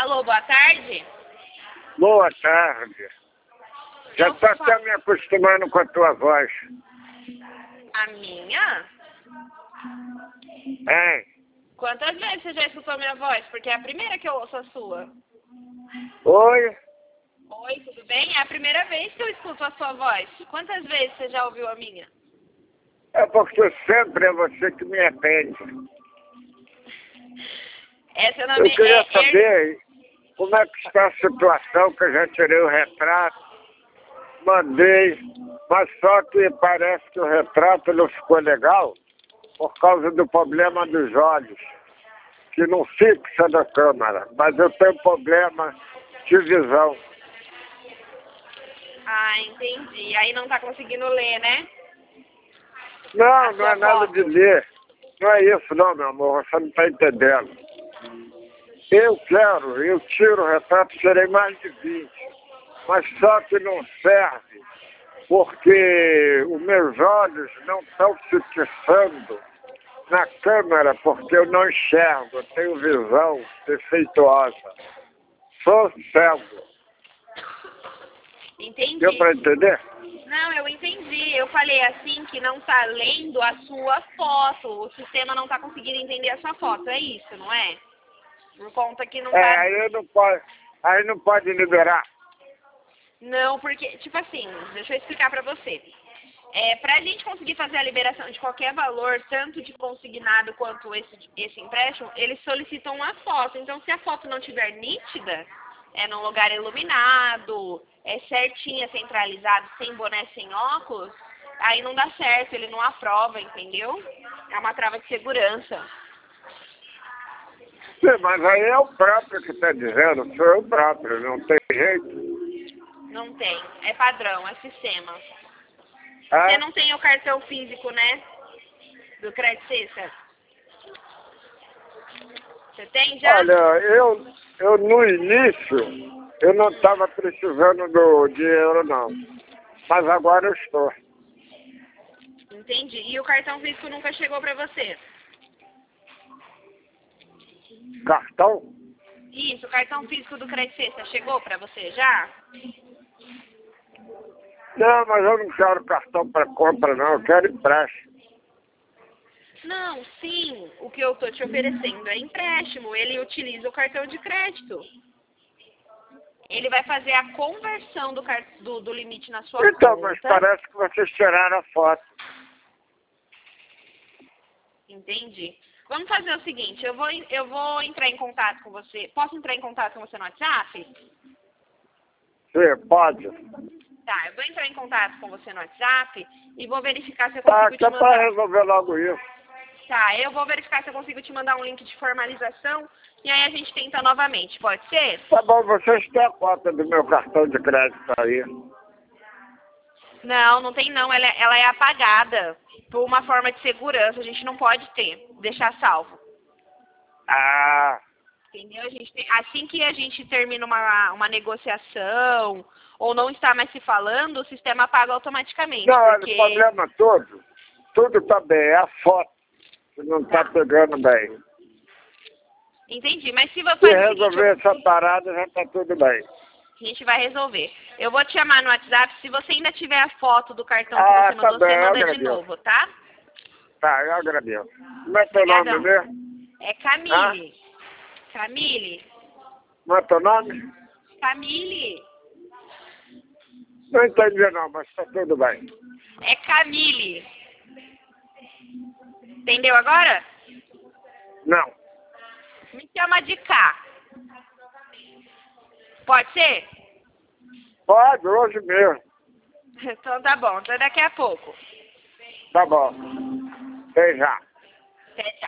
Alô, boa tarde? Boa tarde. Já tô até me acostumando com a tua voz. A minha? Hein? Quantas vezes você já escutou minha voz? Porque é a primeira que eu ouço a sua. Oi? Oi, tudo bem? É a primeira vez que eu escuto a sua voz. Quantas vezes você já ouviu a minha? É porque sempre é você que me atende. Essa não Eu me... queria saber como é que está a situação, que eu já tirei o retrato, mandei, mas só que parece que o retrato não ficou legal por causa do problema dos olhos, que não fixa na câmera, mas eu tenho problema de visão. Ah, entendi. Aí não tá conseguindo ler, né? Não, não é nada de ler. Não é isso não, meu amor, você não está entendendo. Eu tiro o retrato, tirei mais de 20, mas só que não serve, porque os meus olhos não estão se fixando na câmera, porque eu não enxergo, eu tenho visão defeituosa. Sou cego. Entendi. Deu para entender? Não, eu entendi. Eu falei assim que não tá lendo a sua foto. O sistema não tá conseguindo entender a sua foto. É isso, não é? Por conta que não tá... Aí não pode liberar. Não, porque, tipo assim, deixa eu explicar pra você. Pra gente conseguir fazer a liberação de qualquer valor, tanto de consignado quanto esse empréstimo, eles solicitam uma foto. Então, se a foto não estiver nítida, num lugar iluminado, certinha, centralizado, sem boné, sem óculos, aí não dá certo, ele não aprova, entendeu? É uma trava de segurança. Sim, mas aí é o próprio que está dizendo, sou eu próprio, não tem jeito. Não tem, é padrão, é sistema. Ah? Você não tem o cartão físico, né? Do Crédito Cesta? Você tem já? Olha, eu no início, eu não estava precisando do dinheiro não, mas agora eu estou. Entendi. E o cartão físico nunca chegou pra você? Cartão? Isso, o cartão físico do Crédito Cesta chegou pra você já? Não, mas eu não quero cartão para compra não, eu quero empréstimo. Não, sim. O que eu tô te oferecendo é empréstimo. Ele utiliza o cartão de crédito. Ele vai fazer a conversão do limite na sua Então, conta. mas parece que vocês tiraram a foto. Entendi. Vamos fazer o seguinte, eu vou entrar em contato com você. Posso entrar em contato com você no WhatsApp? Sim, pode. Tá, eu vou entrar em contato com você no WhatsApp e vou verificar se eu consigo te Tá mandar... para resolver logo isso. Tá, eu vou verificar se eu consigo te mandar um link de formalização e aí a gente tenta novamente, pode ser? Tá bom, vocês têm a cópia do meu cartão de crédito aí. Não, não tem não, ela é apagada por uma forma de segurança, a gente não pode deixar salvo. Ah, Entendeu? Assim que a gente termina uma negociação ou não está mais se falando, o sistema apaga automaticamente. não, olha, Porque... o problema todo, tudo tá bem, é a foto que não tá pegando bem. Entendi, mas se você Se resolver essa parada, já tá tudo bem. a gente vai resolver. Eu vou te chamar no WhatsApp, se você ainda tiver a foto do cartão que você mandou, bem, você manda de agradeço. novo, tá? Tá, eu agradeço. Como é teu nome mesmo? É Camille. Camille. Como é teu nome? Camille. Não entendi não, mas tá tudo bem. É Camille. Entendeu agora? Não. Me chama de K. Pode ser? Pode, hoje mesmo. Então tá bom, até daqui a pouco. Tá bom. Até já. Até já.